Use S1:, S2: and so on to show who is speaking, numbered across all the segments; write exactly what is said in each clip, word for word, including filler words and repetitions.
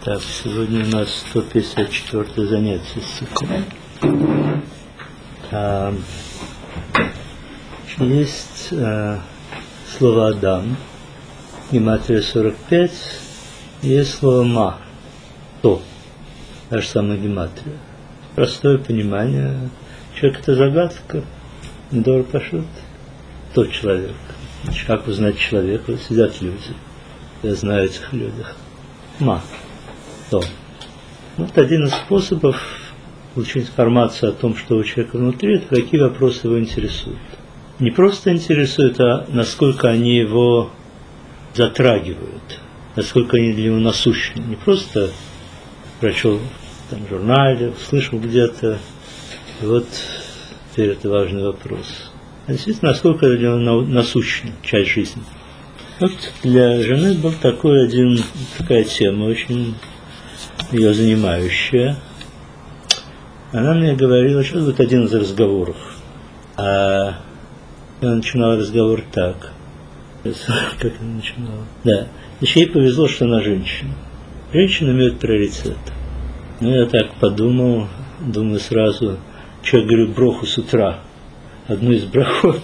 S1: Так, сегодня у нас сто пятьдесят четвёртое занятие. А, есть а, слово «Адам», гематрия сорок пять, есть слово «ма», «то», та же самая гематрия. Простое понимание. Человек – это загадка, Дор Пашут, тот человек. Как узнать человека? Вот сидят люди, я знаю этих людях. Ма, то. Вот один из способов получить информацию о том, что у человека внутри, это какие вопросы его интересуют. Не просто интересуют, а насколько они его затрагивают, насколько они для него насущны. Не просто прочел там, в журнале, услышал где-то, и вот теперь это важный вопрос. А действительно, насколько это для него насущна часть жизни. Вот для жены был такой один, такая тема, очень ее занимающая. Она мне говорила, что это один из разговоров. А я начинала разговор так. Как она начинала? Да. Еще ей повезло, что она женщина. Женщины имеют приоритет. Ну, я так подумал, думаю сразу, что я говорю броху с утра. Одну из брахот,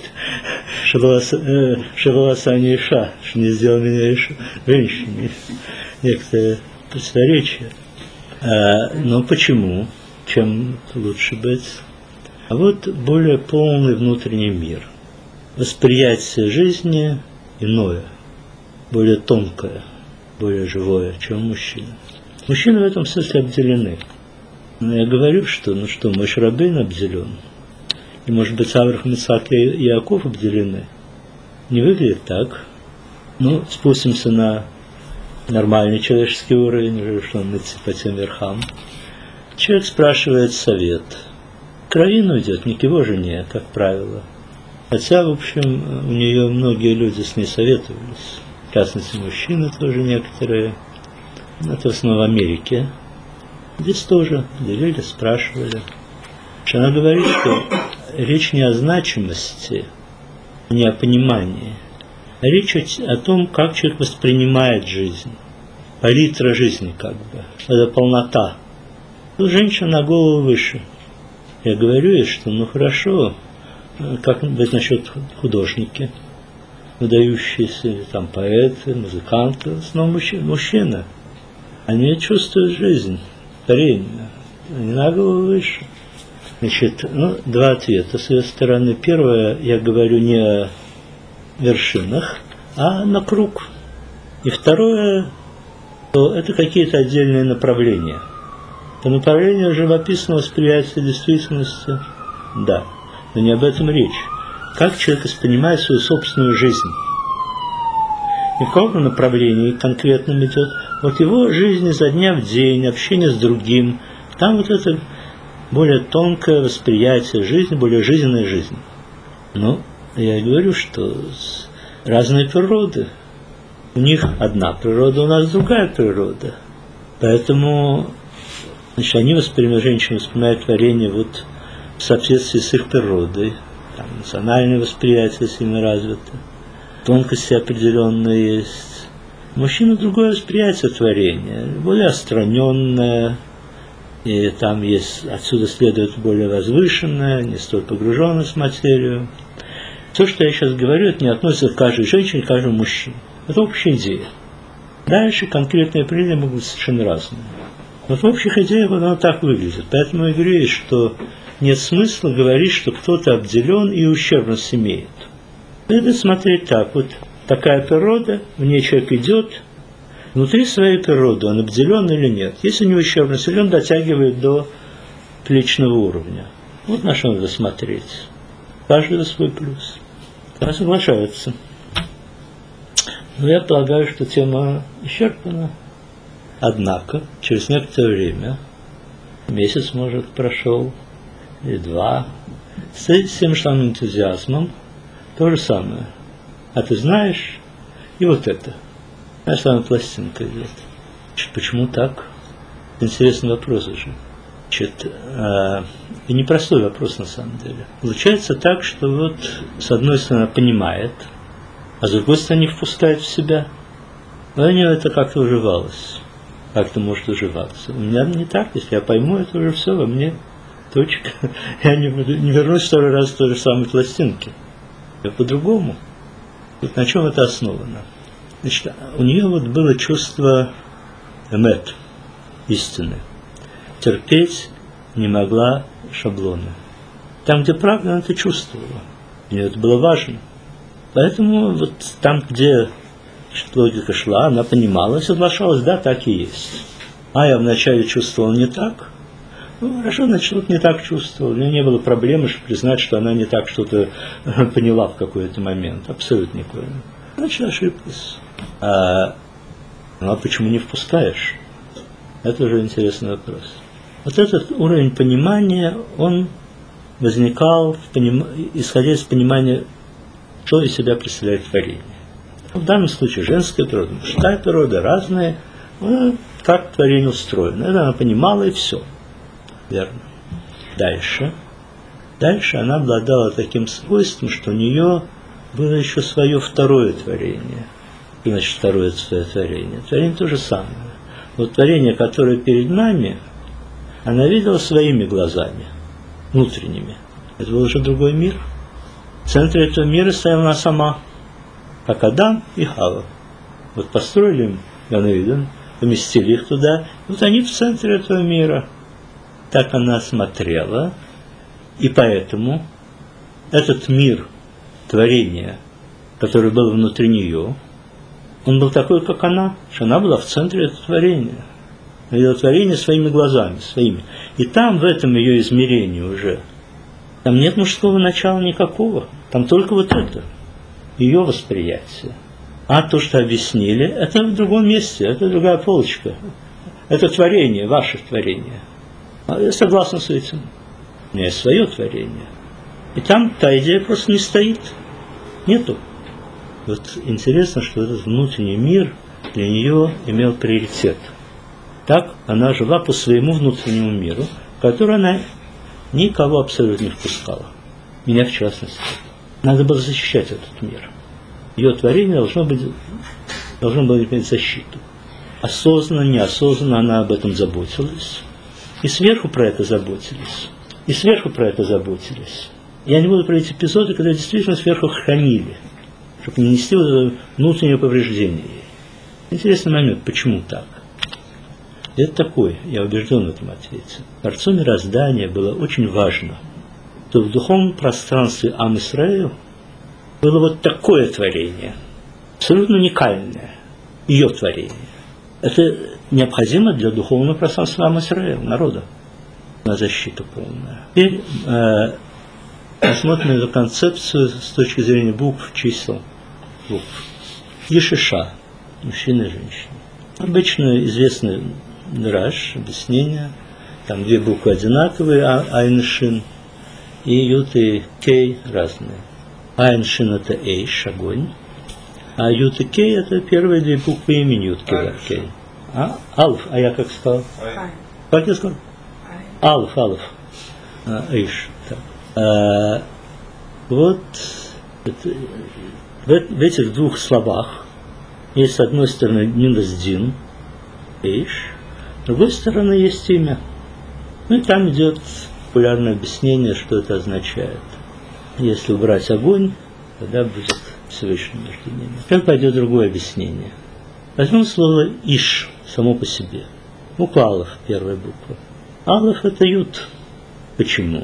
S1: шаваласани иша, что не сделал меня иша, женщиной. Некоторые противоречия. А, но почему? Чем лучше быть? А вот более полный внутренний мир. Восприятие жизни иное, более тонкое, более живое, чем у мужчины. Мужчины в этом смысле обделены. Но я говорю, что, ну что, Моше Рабейну обделен. И, может быть, Авраам, Ицхак и Иаков обделены. Не выглядит так. Ну, спустимся на нормальный человеческий уровень, что он идти по тем верхам. Человек спрашивает совет. Кровину идет не к его жене, как правило. Хотя, в общем, у нее многие люди с ней советовались. В частности, мужчины тоже некоторые. Это в основном в Америке. Здесь тоже делили, спрашивали. Она говорит, что речь не о значимости, не о понимании, а речь о том, как человек воспринимает жизнь, палитра жизни как бы, это полнота. Тут женщина на голову выше. Я говорю ей, что ну хорошо, как быть насчет художники, выдающиеся, там поэты, музыканты, в основном мужчина, мужчина. Они чувствуют жизнь, творение, они на голову выше. Значит, ну, два ответа с ее стороны. Первое, я говорю не о вершинах, а на круг. И второе, то это какие-то отдельные направления. По направлению живописного восприятия действительности, да, но не об этом речь. Как человек воспринимает свою собственную жизнь? И в каком направлении конкретно идет? Вот его жизнь изо дня в день, общение с другим, там вот это более тонкое восприятие жизни, более жизненная жизнь. Ну, я и говорю, что разные природы. У них одна природа, у нас другая природа. Поэтому, значит, они воспринимают, женщины воспринимают творение вот в соответствии с их природой. Там национальное восприятие сильно развито, тонкости определенные есть. Мужчина другое восприятие творения, более отстраненное. И там есть, отсюда следует более возвышенное, не столь погруженное в материю. Все, что я сейчас говорю, это не относится к каждой женщине, к каждому мужчине. Это общая идея. Дальше конкретные определения могут быть совершенно разные. Но в общих идеях оно так выглядит. Поэтому я говорю, что нет смысла говорить, что кто-то обделен и ущербность имеет. Надо смотреть так. Вот такая природа, в ней человек идет. Внутри своей природы он обделен или нет. Если у него ущербность, или он дотягивает до личного уровня. Вот на что надо смотреть. Каждый за свой плюс. Она соглашается. Но я полагаю, что тема исчерпана. Однако, через некоторое время, месяц, может, прошел, или два, с тем же самым энтузиазмом, то же самое. А ты знаешь, и вот это. А самая пластинка идет. Почему так? Интересный вопрос уже. Значит, э, и непростой вопрос на самом деле. Получается так, что вот с одной стороны понимает, а с другой стороны не впускает в себя. Но у нее это как-то уживалось. как-то может уживаться. У меня не так, если я пойму, это уже все во мне, точка. Я не, не вернусь второй раз в той же самой пластинке. Я по-другому. Вот на чем это основано? Значит, у нее вот было чувство эмет, истины. Терпеть не могла шаблоны. Там, где правда, она это чувствовала. Мне это было важно. Поэтому вот там, где логика шла, она понимала, соглашалась, да, так и есть. А я вначале чувствовал не так. Ну, хорошо, значит, вот не так чувствовал. У меня не было проблемы признать, что она не так что-то поняла в какой-то момент. Абсолютно никакой. Значит, ошиблась. А, ну, а почему не впускаешь? Это уже интересный вопрос. Вот этот уровень понимания, он возникал, в поним... исходя из понимания, что из себя представляет творение. В данном случае женская природа, мужская природа, разные, ну, как творение устроено. Это она понимала, и все. Верно. Дальше. Дальше она обладала таким свойством, что у нее было еще свое второе творение. Значит, второе свое творение. Творение то же самое. Вот творение, которое перед нами, она видела своими глазами, внутренними. Это был уже другой мир. В центре этого мира стояла она сама, как Адам и Хава. Вот построили им Ган-Иден, поместили их туда, и вот они в центре этого мира. Так она смотрела, и поэтому этот мир творения, который был внутри нее, он был такой, как она, что она была в центре этого творения. Видела творение своими глазами, своими. И там, в этом ее измерении уже, там нет мужского начала никакого, там только вот это, ее восприятие. А то, что объяснили, это в другом месте, это другая полочка. Это творение, ваше творение. Я согласен с этим. У меня есть свое творение. И там та идея просто не стоит. Нету. Вот интересно, что этот внутренний мир для нее имел приоритет. Так она жила по своему внутреннему миру, в который она никого абсолютно не впускала. Меня в частности. Надо было защищать этот мир. Ее творение должно быть, должно было иметь защиту. Осознанно, неосознанно она об этом заботилась. И сверху про это заботились. И сверху про это заботились. Я не буду про эти эпизоды, когда действительно сверху хранили, чтобы не нести вот внутреннее повреждение. Интересный момент, почему так? Это такой, я убежден в этом ответе. Творцу мироздания было очень важно, что в духовном пространстве Ам Исраэль было вот такое творение, абсолютно уникальное, ее творение. Это необходимо для духовного пространства Ам Исраэль, народа, на защиту полную. Теперь э, посмотрим на эту концепцию с точки зрения букв, чисел, букв. Ешиша, мужчина и женщина. Обычно известный драш, объяснение, там две буквы одинаковые, а, Айн Шин, и Ют и Кей разные. Айн Шин это Эйш, огонь, а Ют и Кей это первые две буквы имени Ют Кей. А? Алф, а я как сказал? Айн. Как я сказал? Алф, Алф. А, Эйш. Так. А, вот это, в, в этих двух словах есть с одной стороны Ниндасдин, Эйш, с другой стороны есть имя. Ну и там идет популярное объяснение, что это означает. Если убрать огонь, тогда будет Всевышний между ними. Как пойдет другое объяснение? Возьмем слово Иш само по себе. Буква Алеф, первая буква. Алеф это Ют. Почему?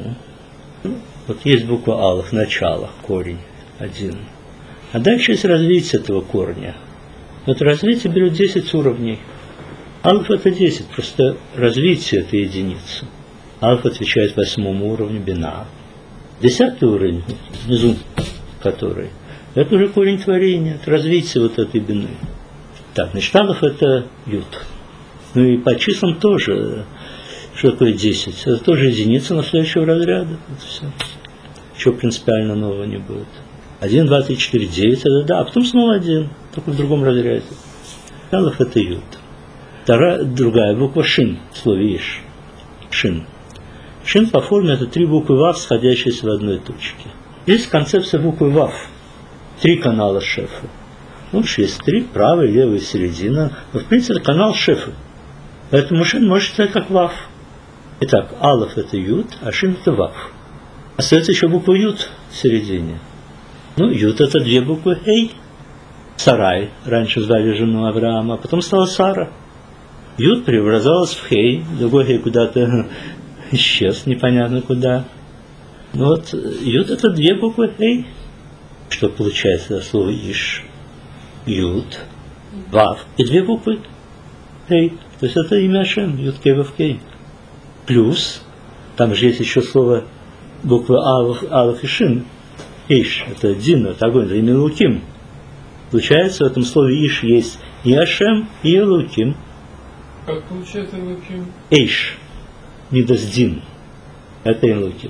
S1: Вот есть буква Алеф, начало, корень один. А дальше есть развитие этого корня. Вот развитие берет десять уровней. Алеф это десять, просто развитие это единица. Алеф отвечает восьмому уровню бина. Десятый уровень, внизу который, это уже корень творения, это развитие вот этой бины. Так, значит, Алеф это Ют. Ну и по числам тоже, что такое десять? Это тоже единица на следующего разряда. Это все. Чего принципиально нового не будет. один, два, три, четыре, девять, это да, а потом снова один, только в другом разряде. Алеф это Ют. Вторая, другая буква Шин, в слове Иш. Шин. Шин по форме это три буквы Вав, сходящиеся в одной точке. Есть концепция буквы Вав. Три канала Шефа. Ну, есть три, правый, левый, середина. Но, в принципе, это канал Шефа. Поэтому шин может читать как вав. Итак, алаф это ют, а шин это вав. Остается еще буква ют в середине. Ну, ют это две буквы хей. Сарай. Раньше звали жену Авраама, а потом стала Сара. Ют преобразовалась в хей. Другой хей куда-то исчез, непонятно куда. Ну вот, ют это две буквы хей. Что получается слово иш? Ют, вав и две буквы хей. То есть это имя Ашем, ют кей вав кей. Плюс, там же есть еще слово буквы алаф, алаф и шин. Иш, это дин, это огонь, это имя Луким. Получается, в этом слове иш есть и Ашем, и Луким.
S2: Как получается Луким?
S1: Эйш, Мидас-дин. Это Луким.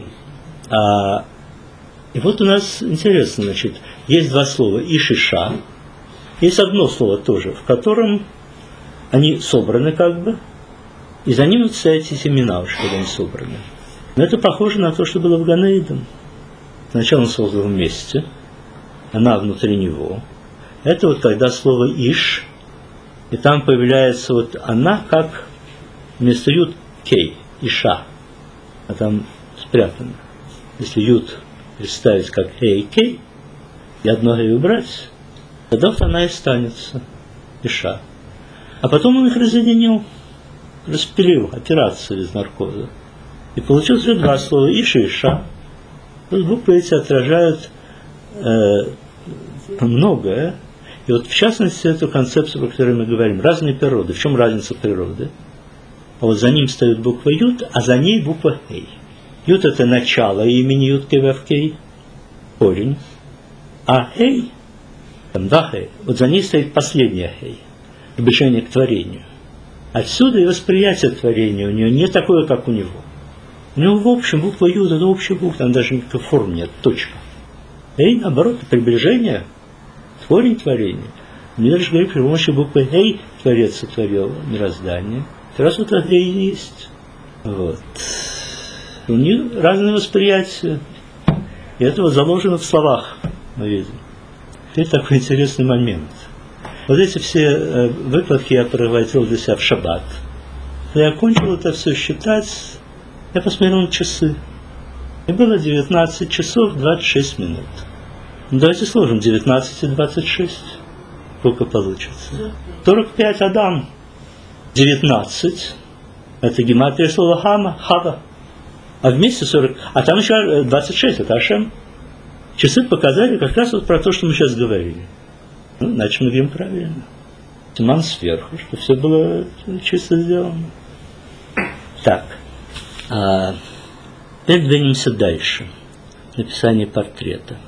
S1: А, и вот у нас интересно, значит, есть два слова иш и ша. Есть одно слово тоже, в котором они собраны как бы, и за ними стоят эти имена уж, когда они собраны. Но это похоже на то, что было в Ганеиден. Сначала он создал вместе, она внутри него. Это вот когда слово иш, и там появляется вот она как вместо ют кей, иша, а там спрятано. Если ют представить как эй кей, и одно эй убрать, тогда вот она и останется, иша. А потом он их разъединил, распилил, операцию из наркоза. И получилось уже два слова иш и иша. Вот буквы эти отражают э, многое. И вот в частности эту концепцию, про которую мы говорим, разные природы. В чем разница природы? А вот за ним стоит буква ют, а за ней буква хей. Ют это начало имени ют кей вав кей, корень. А хей, там да хей, вот за ней стоит последняя хей, приближение к творению. Отсюда и восприятие творения у нее не такое, как у него. У него в общем буква ют это общая буква, там даже никакой формы нет, точка. Хей, наоборот, приближение, корень творения. Мне даже говорит, при помощи буквы хей Творец сотворил мироздание. Как раз вот это и есть. Вот. У них разные восприятия. И это вот заложено в словах, мы видим. Теперь такой интересный момент. Вот эти все выкладки я проводил для себя в шаббат. Когда я кончил это все считать, я посмотрел на часы. И было девятнадцать часов двадцать шесть минут. Ну, давайте сложим девятнадцать и двадцать шесть. Сколько получится? сорок пять Адам. девятнадцать. Это гематрия слова хама, хава. А вместе сорок. А там еще двадцать шесть, это Ашем. Часы показали как раз вот про то, что мы сейчас говорили. Ну, значит, мы говорим правильно. Тиман сверху, что все было чисто сделано. Так. А, теперь двинемся дальше. Написание портрета.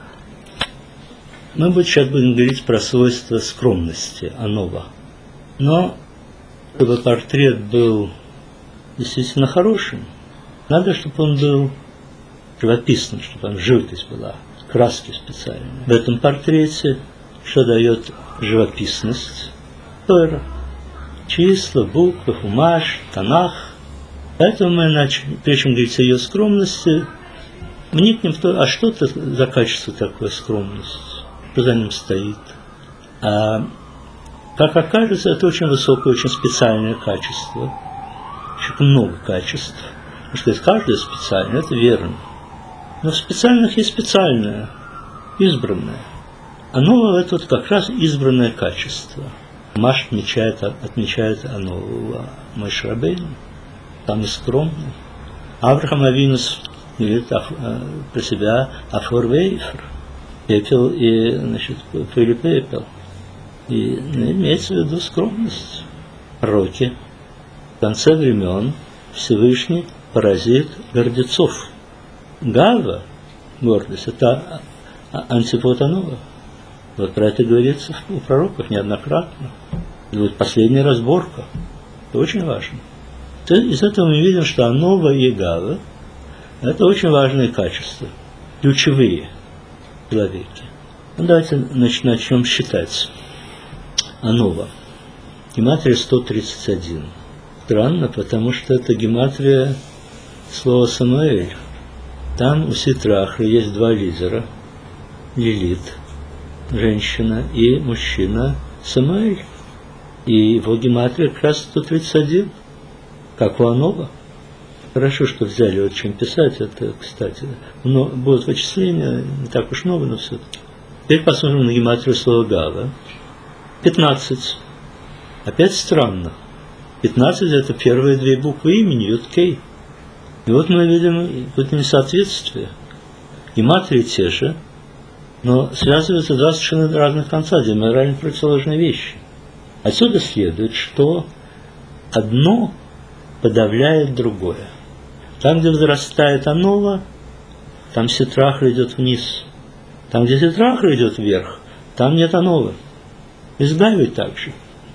S1: Мы будем, сейчас будем говорить про свойства скромности, анова. Но, чтобы портрет был действительно хорошим, надо, чтобы он был живописным, чтобы там живопись была, краски специальные. В этом портрете что дает живописность? Тора. Числа, буквы, хумаш, танах. Поэтому мы начали, прежде чем говорить о ее скромности, вникнем в то, а что это за качество такое скромность? Что за ним стоит? А, как окажется, это очень высокое, очень специальное качество. Очень много качеств. Потому что каждое специальное, это верно. Но в специальных есть специальное, избранное. Оно это вот как раз избранное качество. Маш отмечает, отмечает оно у Моше Рабейну, там и скромный. Авраам Авину говорит про себя афор вейфер, пепел и, значит, пыль и пепел. И ну, имеется в виду скромность. Пророки в конце времен Всевышний поразит гордецов. Гава, гордость, это антипод анова. Вот про это говорится у пророков неоднократно. И вот последняя разборка. Это очень важно. Из этого мы видим, что анова и гава – это очень важные качества, ключевые в человеке. Ну, давайте начнем считать. Анова. Гематрия сто тридцать один. Странно, потому что это гематрия слова Самуэль. Там у Ситрахры есть два лидера. Лилит, женщина, и мужчина Самуэль. И его гематрия как раз сто тридцать один. как у Анова. Хорошо, что взяли вот чем писать, это, кстати. Но будут вычисления, не так уж много, но все-таки. Теперь посмотрим на гематрию слова Гава. пятнадцать. Опять странно. пятнадцать это первые две буквы имени, Йод Кей. И вот мы видим тут несоответствие. Гематрии те же, но связываются два совершенно разных конца, диаметрально противоположные вещи. Отсюда следует, что одно подавляет другое. Там, где возрастает Анова, там Ситрахра идет вниз. Там, где Ситрахра идет вверх, там нет Анова. И с Гавой также.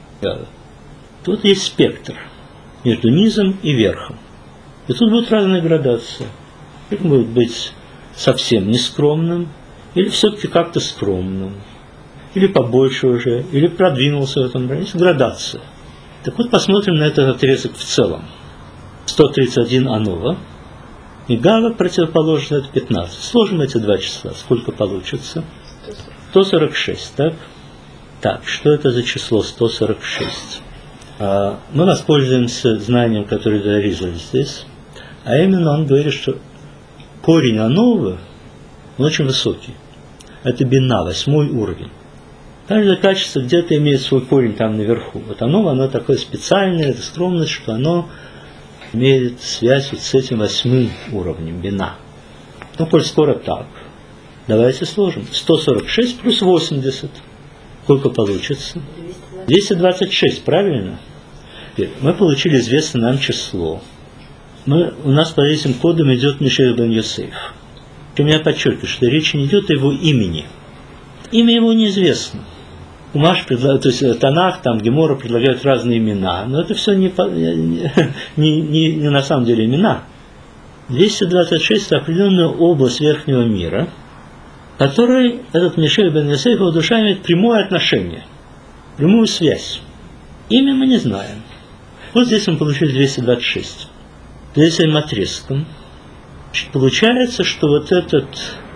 S1: Тут есть спектр между низом и верхом. И тут будет разная градация. Это может быть совсем нескромным, или все-таки как-то скромным, или побольше уже, или продвинулся в этом границе. Градация. Так вот, посмотрим на этот отрезок в целом. сто тридцать один Анова, и Гава противоположно это пятнадцать. Сложим эти два числа. Сколько получится? сто сорок шесть, так? Так, что это за число сто сорок шесть? А, мы воспользуемся знанием, которое Даризаль здесь, а именно он говорит, что корень Анова, он очень высокий. Это бина, восьмой уровень. Каждое качество где-то имеет свой корень там наверху. Вот Анова, оно такое специальное, это скромность, что оно имеет связь вот с этим восьмым уровнем бина. Ну, коль скоро так, давайте сложим. сто сорок шесть плюс восемьдесят. Сколько получится? двести двадцать шесть, правильно? Теперь мы получили известное нам число. Мы, у нас по этим кодам идет Мишель бен Йосеф. Причем я подчеркиваю, что речь не идет о его имени. Имя его неизвестно. Умаш предлагает, то есть Танах, там Гемора предлагают разные имена, но это все не, не, не, не на самом деле имена. двести двадцать шесть – это определенная область верхнего мира, к которой этот Мишель бен Йосеф, его душа имеет прямое отношение, прямую связь. Имя мы не знаем. Вот здесь мы получили двести двадцать шесть. Здесь этим отрезком получается, что вот этот,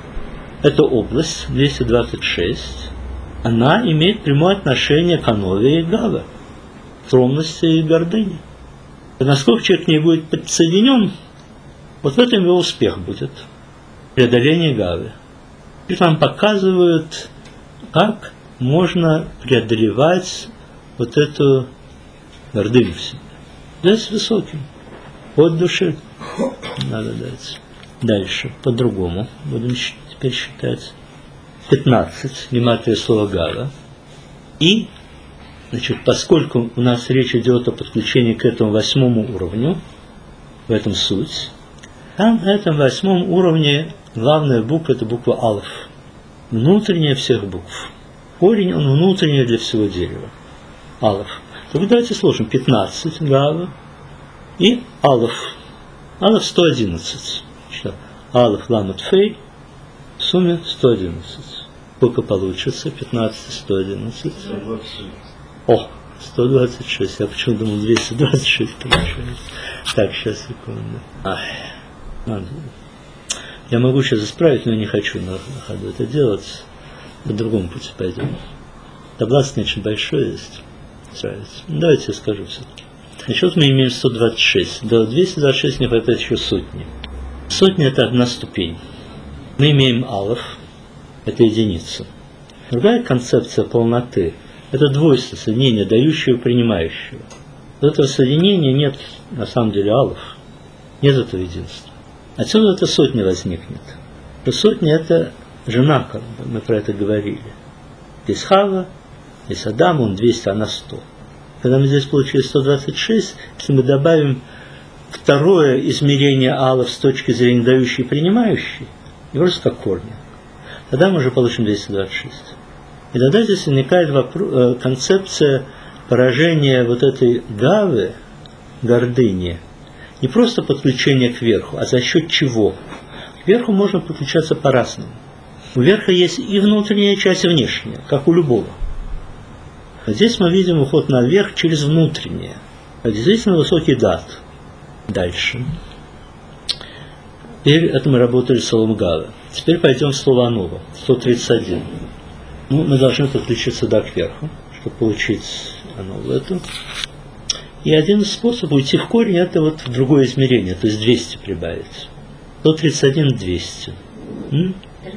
S1: эта область, двести двадцать шесть, она имеет прямое отношение к Анове и Гаве, скромности и гордыне. И насколько человек к ней будет подсоединен, вот в этом его успех будет. Преодоление Гавы. И нам показывают, как можно преодолевать вот эту гордыню в себе. Здесь высоким. От души надо дать. Дальше, по-другому. Будем теперь считать. пятнадцать, гематрия слова Гава. И, значит, поскольку у нас речь идет о подключении к этому восьмому уровню, в этом суть, там на этом восьмом уровне главная буква – это буква Алеф. Внутренняя всех букв. Корень, он внутренний для всего дерева. Алеф. Тогда давайте сложим пятнадцать Гава и Алеф. Алеф сто одиннадцать. Алеф ламет фей. В сумме сто одиннадцать. Сколько получится? пятнадцать, сто одиннадцать. О, сто двадцать шесть. Я почему думал двести двадцать шесть получается. Так, сейчас, секунду. Ай, надо. Я могу сейчас исправить, но я не хочу на ходу это делать. По другому пути пойдем. Таблица очень большой есть. Нравится. Давайте я скажу все-таки. Значит, мы имеем сто двадцать шесть. До двести двадцать шесть не хватает еще сотни. Сотня – это одна ступень. Мы имеем алеф, это единица. Другая концепция полноты – это двойство, соединение дающего и принимающего. Вот этого соединения нет на самом деле алеф. Нет этого единства. Отсюда эта сотня возникнет. То сотня – это жена, как бы, мы про это говорили. Здесь Хава, здесь Адам, он двести, она сто. Когда мы здесь получили сто двадцать шесть, если мы добавим второе измерение алеф с точки зрения дающей и принимающей, и просто как корня, тогда мы уже получим двести двадцать шесть. И тогда здесь возникает вопрос, концепция поражения вот этой гавы, гордыни, не просто подключение к верху, а за счет чего? К верху можно подключаться по-разному. У верха есть и внутренняя часть, и внешняя, как у любого. А здесь мы видим уход наверх через внутреннее. Это действительно высокий дат. Дальше. Теперь это мы работали с словом Гава. Теперь пойдем в слово Анова. сто тридцать один. Ну, мы должны подключиться сюда к верху, чтобы получить Анову эту. И один из способов уйти в корень – это вот в другое измерение, то есть двести прибавить. сто тридцать один – двести. М?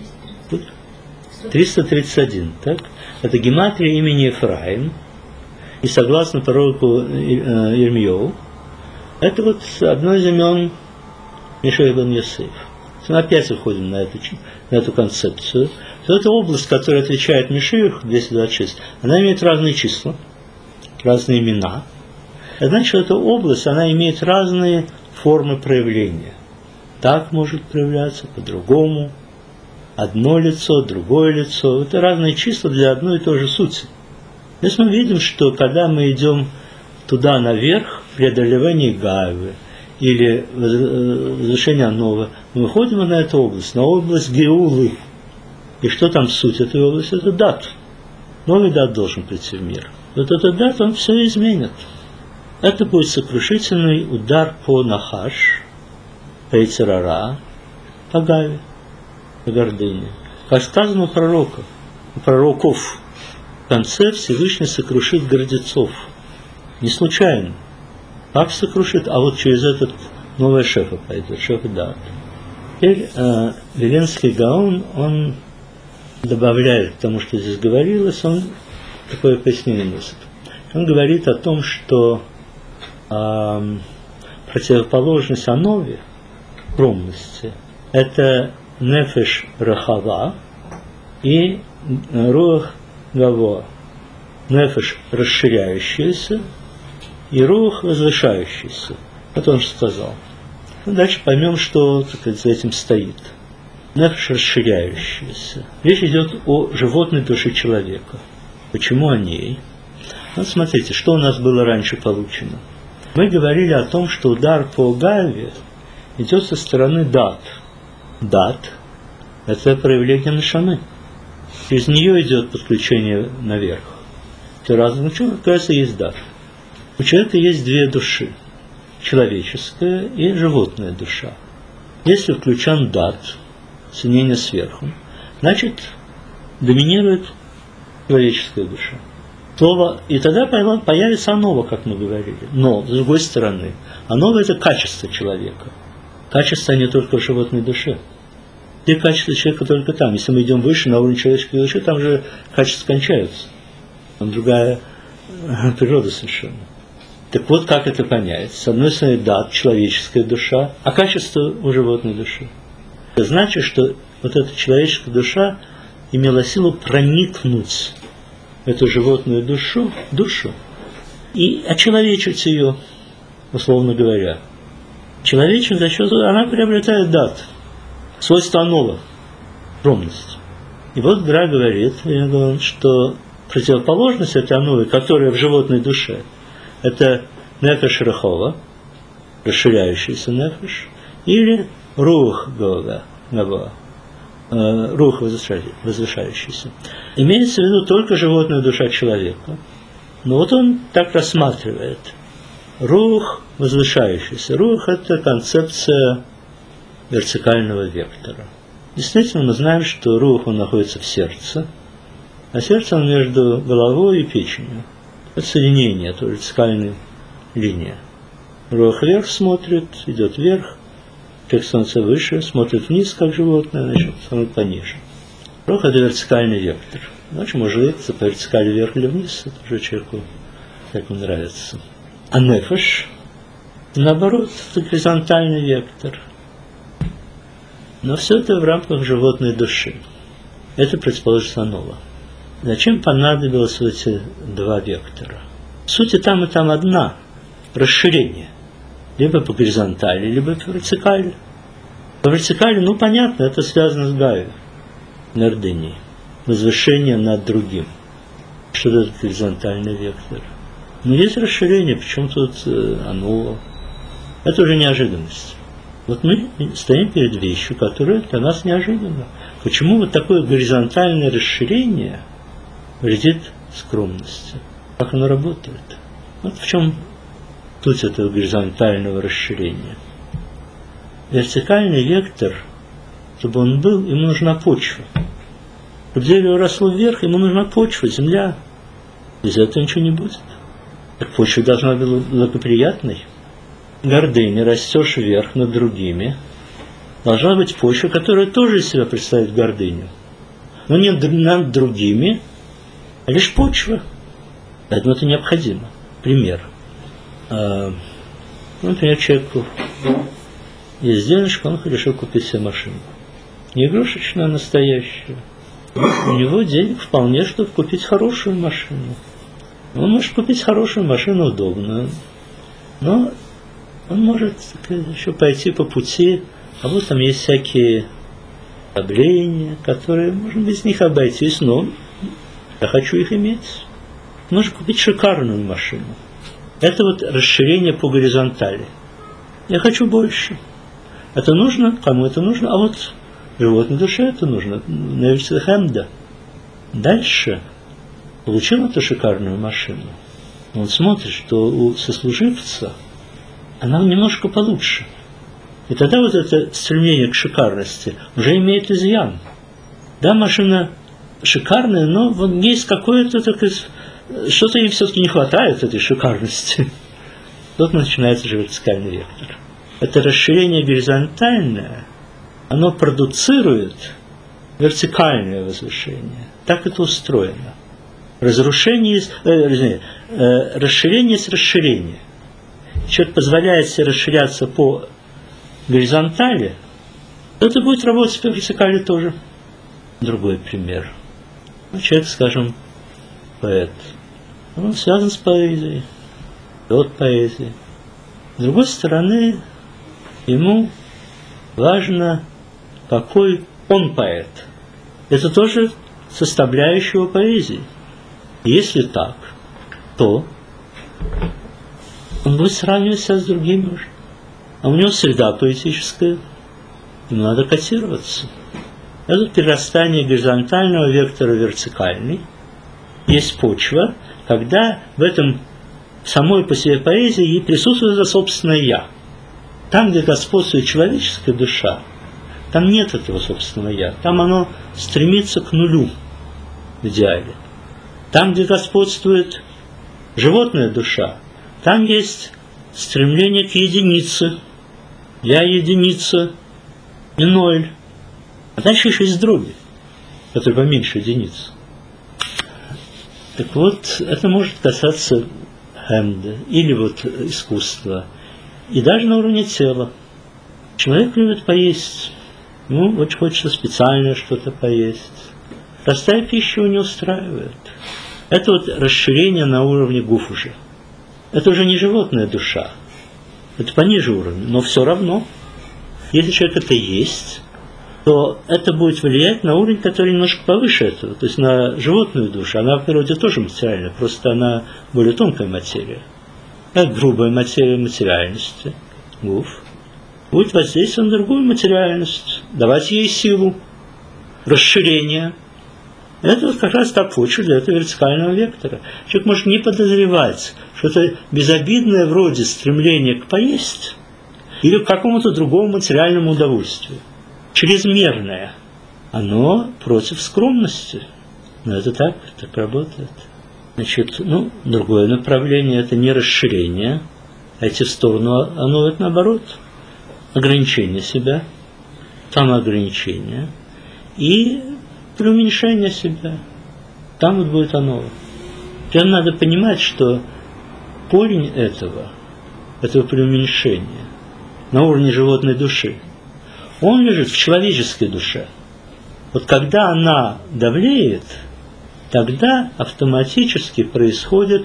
S1: триста тридцать один, так? Это гематрия имени Ефраим. И согласно пророку Ирмияу, это вот одно из имен Мишея бен Йосеф. Мы опять выходим на эту, на эту концепцию. То эта область, которая отвечает Мишиаху, двести двадцать шесть, она имеет разные числа, разные имена. Это значит, что эта область, она имеет разные формы проявления. Так может проявляться, по-другому. Одно лицо, другое лицо. Это разные числа для одной и той же сути. Здесь мы видим, что когда мы идем туда наверх, преодолевание Гавы или возвышение Анова, мы выходим на эту область, на область Геулы. И что там суть этой области? Это дат. Новый дат должен прийти в мир. Вот этот дат, он все изменит. Это будет сокрушительный удар по Нахаш, по Йецер ара, по Гаве, по гордыне. Как сказано у пророка, у пророков, в конце Всевышний сокрушит гордецов. Не случайно. Как сокрушит? А вот через этот новый шефа пойдет, шефа дат. Теперь э, Виленский Гаон, он добавляет к тому, что здесь говорилось, он такое пояснение носит. Он говорит о том, что э, противоположность Анове, скромности, это нефеш рахава и руах гаво. Нефеш расширяющийся и руах возвышающийся. Вот он же сказал. Ну, дальше поймем, что, так сказать, за этим стоит. Нефеш расширяющийся. Речь идет о животной душе человека. Почему о ней? Вот смотрите, что у нас было раньше получено. Мы говорили о том, что удар по Гаве идет со стороны дат. Дат – это проявление нашаны. Через нее идет подключение наверх. Все разное. Ну, что, кажется, есть дат. У человека есть две души. Человеческая и животная душа. Если включен дат, соединение сверху, значит, доминирует человеческая душа. Слово, и тогда появится Анова, как мы говорили. Но, с другой стороны, Анова – это качество человека. Качество не только в животной душе. Все качества человека только там. Если мы идем выше, на уровень человеческой души, там же качества кончаются. Там другая природа совершенно. Так вот, как это понять? С одной стороны, да, человеческая душа, а качество у животной души. Это значит, что вот эта человеческая душа имела силу проникнуть в эту животную душу, душу и очеловечить ее, условно говоря. Человечек за счет этого, она приобретает дат, свойство Анова, скромность. И вот Гра говорит, что противоположность этой Ановы, которая в животной душе, это нефеш рахова, расширяющийся нефеш, или рух гава, рух возвышающийся. Имеется в виду только животная душа человека. Но вот он так рассматривает. Рух возвышающийся. Рух – это концепция вертикального вектора. Действительно, мы знаем, что рух, он находится в сердце, а сердце он между головой и печенью. Это соединение, это вертикальная линия. Рух вверх смотрит, идет вверх, человек становится выше, смотрит вниз, как животное, значит, становится пониже. Рух – это вертикальный вектор. Значит, может двигаться по вертикали вверх или вниз, это уже человеку как ему нравится. А нефеш, наоборот, это горизонтальный вектор. Но все это в рамках животной души. Это предположит Анова. Зачем понадобилось эти два вектора? Суть и там, и там одна. Расширение. Либо по горизонтали, либо по вертикали. По вертикали, ну понятно, это связано с Гавой, гордыней. Возвышение над другим. Что это горизонтальный вектор? Но есть расширение, причем тут оно. Это уже неожиданность. Вот мы стоим перед вещью, которая для нас неожиданна. Почему вот такое горизонтальное расширение вредит скромности? Как оно работает? Вот в чем суть этого горизонтального расширения. Вертикальный вектор, чтобы он был, ему нужна почва. Чтобы дерево росло вверх, ему нужна почва, земля. Без этого ничего не будет. Так почва должна быть благоприятной. Гордыня, растешь вверх над другими. Должна быть почва, которая тоже из себя представляет гордыню. Но не над другими, а лишь почва. Поэтому это необходимо. Пример. Например, человеку есть денежка, он решил купить себе машину. Не игрушечную, а настоящую. У него денег вполне, чтобы купить хорошую машину. Он может купить хорошую машину, удобную. Но он может еще пойти по пути, а вот там есть всякие проблемы, которые можно без них обойтись, но я хочу их иметь. Можно купить шикарную машину. Это вот расширение по горизонтали. Я хочу больше. Это нужно? Кому это нужно? А вот животной душе это нужно. Навести хэмда. Дальше получил эту шикарную машину. Он смотрит, что у сослуживца она немножко получше. И тогда вот это стремление к шикарности уже имеет изъян. Да, машина шикарная, но вот есть какое-то такое, что-то ей все-таки не хватает этой шикарности. Тут начинается же вертикальный вектор. Это расширение горизонтальное, оно продуцирует вертикальное возвышение. Так это устроено. Разрушение, э, э, э, расширение есть расширение. Человек позволяет себе расширяться по горизонтали, это будет работать по вертикали тоже. Другой пример. Человек, скажем, поэт. Он связан с поэзией, от поэзии. С другой стороны, ему важно, какой он поэт. Это тоже составляющая его поэзии. Если так, то он будет сравнивать себя с другими уже. А у него среда поэтическая, ему надо котироваться. Это перерастание горизонтального вектора в вертикальный. Есть почва, когда в этом самой по себе поэзии и присутствует это собственное «я». Там, где господствует человеческая душа, там нет этого собственного «я». Там оно стремится к нулю в идеале. Там, где господствует животная душа, там есть стремление к единице. Я единица и ноль. А дальше еще есть дроби, которые поменьше единиц. Так вот, это может касаться хэмда или вот искусства. И даже на уровне тела. Человек любит поесть. Ему очень хочется специальное что-то поесть. Простая пища его не устраивает. Это вот расширение на уровне гуф уже. Это уже не животная душа. Это пониже уровня. Но все равно, если человек это есть, то это будет влиять на уровень, который немножко повыше этого. То есть на животную душу. Она в природе тоже материальная, просто она более тонкая материя. Это грубая материя материальности, гуф, будет воздействовать на другую материальность, давать ей силу, расширение. Это вот как раз та почва для этого вертикального вектора. Человек может не подозревать, что это безобидное вроде стремление к поесть или к какому-то другому материальному удовольствию. Чрезмерное. Оно против скромности. Но это так, так работает. Значит, ну, другое направление – это не расширение, а идти в сторону, оно это наоборот. Ограничение себя, самоограничение и преуменьшение себя. Там вот будет оно. Прям надо понимать, что корень этого, этого преуменьшения на уровне животной души, он лежит в человеческой душе. Вот когда она давлеет, тогда автоматически происходит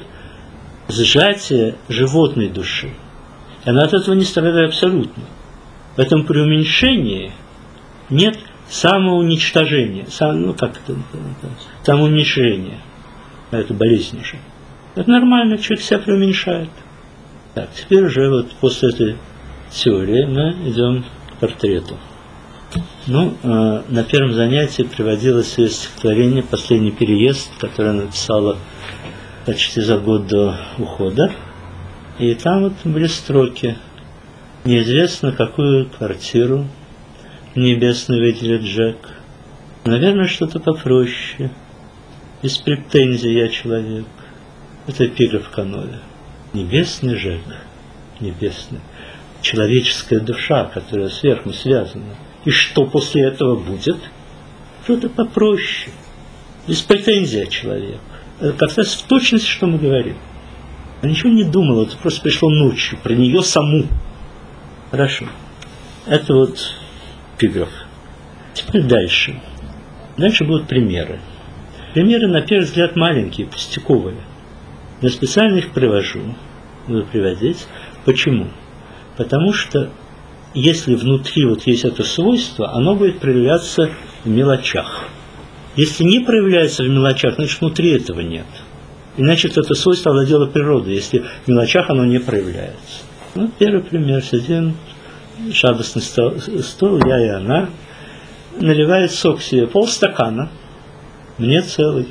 S1: сжатие животной души. И она от этого не страдает абсолютно. В этом преуменьшении нет самоуничтожения, сам, ну как это, это самоуничтожение. Это болезнь же. Это нормально, человек себя преуменьшает. Так, теперь уже вот после этой теории мы идем к портрету. Ну, э, на первом занятии приводилось ее стихотворение «Последний переезд», которое она написала почти за год до ухода. И там вот были строки: «Неизвестно, какую квартиру небесно видели Джек. Наверное, что-то попроще. Без претензий я человек». Это эпиграф Канове. Небесный же, небесный, человеческая душа, которая сверху связана. И что после этого будет? Что-то попроще, без претензий от человека. Это как раз в точности, что мы говорим. Я ничего не думал, это просто пришло ночью, про нее саму. Хорошо. Это вот эпиграф. Теперь дальше. Дальше будут примеры. Примеры, на первый взгляд, маленькие, пустяковые. Я специально их привожу, буду приводить. Почему? Потому что если внутри вот есть это свойство, оно будет проявляться в мелочах. Если не проявляется в мелочах, значит внутри этого нет. Иначе это свойство овладело природой, если в мелочах оно не проявляется. Ну, первый пример. Сидим, шаббатный стол, стол, я и она, наливает сок себе полстакана, мне целый.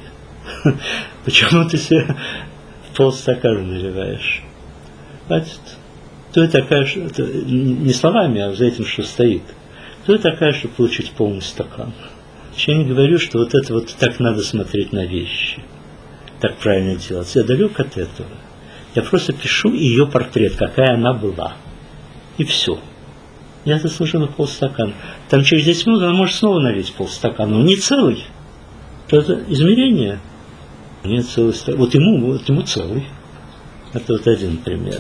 S1: Почему ты себе полстакана наливаешь? Хватит. Кто я такая, что... Это не словами, а за этим, что стоит. Кто я такая, чтобы получить полный стакан? Я не говорю, что вот это вот так надо смотреть на вещи. Так правильно делать. Я далек от этого. Я просто пишу ее портрет, какая она была. И все. Я заслужила полстакана. Там через десять минут она может снова налить полстакана. Он не целый. Это измерение. Нет, целый стакан. Вот ему, вот ему целый. Это вот один пример.